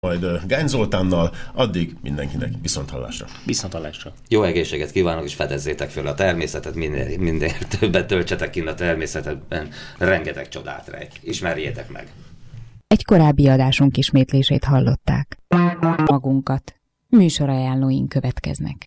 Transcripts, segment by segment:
majd Gány Zoltánnal, addig mindenkinek viszonthallásra. Viszonthallásra. Jó egészséget kívánok, és fedezzétek föl a természetet, minél többet töltsetek kint a természetben, rengeteg csodát rejt. Ismerjétek meg! Egy korábbi adásunk ismétlését hallották. Magunkat. Műsorajánlóink következnek.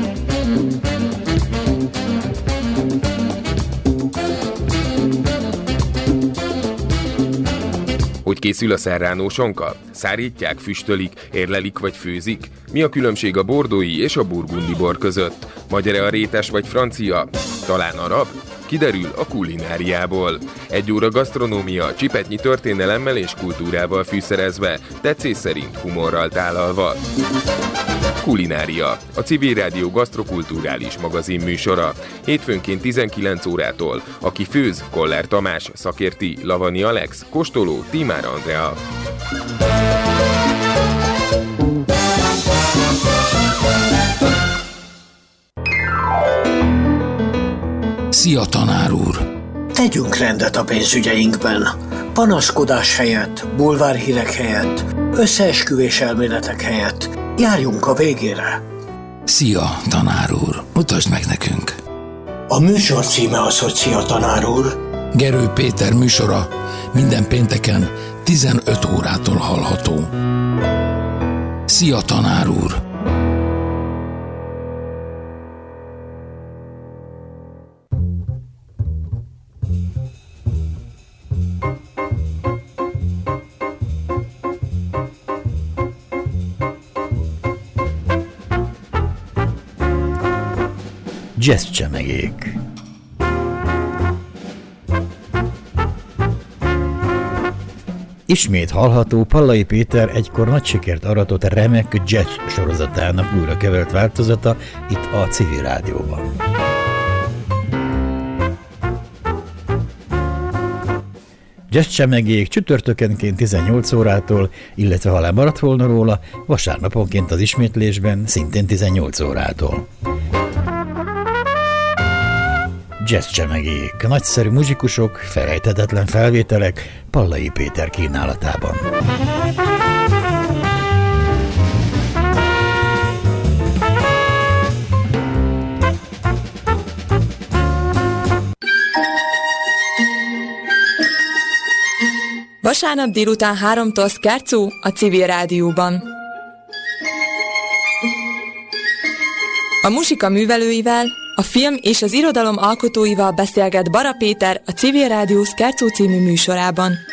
Hogy készül a serrano sonka? Szárítják, füstölik, érlelik vagy főzik? Mi a különbség a bordói és a burgundi bor között? Magyar-e a rétes vagy francia? Talán arab? Kiderül a kulináriából. 1 óra gasztronómia, csipetnyi történelemmel és kultúrával fűszerezve, tetszés szerint humorral tálalva. Kulinária, a Civil Rádió gasztrokulturális magazin műsora. Hétfőnként 19 órától. Aki főz, Koller Tamás, szakérti, Lavani Alex, kóstoló, Tímár Andrea. Szia, tanár úr! Tegyünk rendet a pénzügyeinkben. Panaszkodás helyett, bulvárhírek helyett, összeesküvés elméletek helyett járjunk a végére. Szia, tanár úr! Mutasd meg nekünk! A műsor címe az, hogy Szia, tanár úr. Gerő Péter műsora minden pénteken 15 órától hallható. Szia, tanár úr! Jazzcsemegék. Ismét hallható Pallai Péter egykor nagy sikert aratott remek jazz sorozatának újra kevert változata itt a Civil Rádióban. Jazzcsemegék csütörtökenként 18 órától, illetve ha lemaradt volna róla, vasárnaponként az ismétlésben szintén 18 órától. Jazzcsemegék, nagyszerű muzsikusok, felejthetetlen felvételek Pallai Péter kínálatában. Vasárnap délután 3-tól Szkárcó a Civil Rádióban. A muzsika művelőivel, a film és az irodalom alkotóival beszélget Bara Péter a Civil Rádió Szkárcó című műsorában.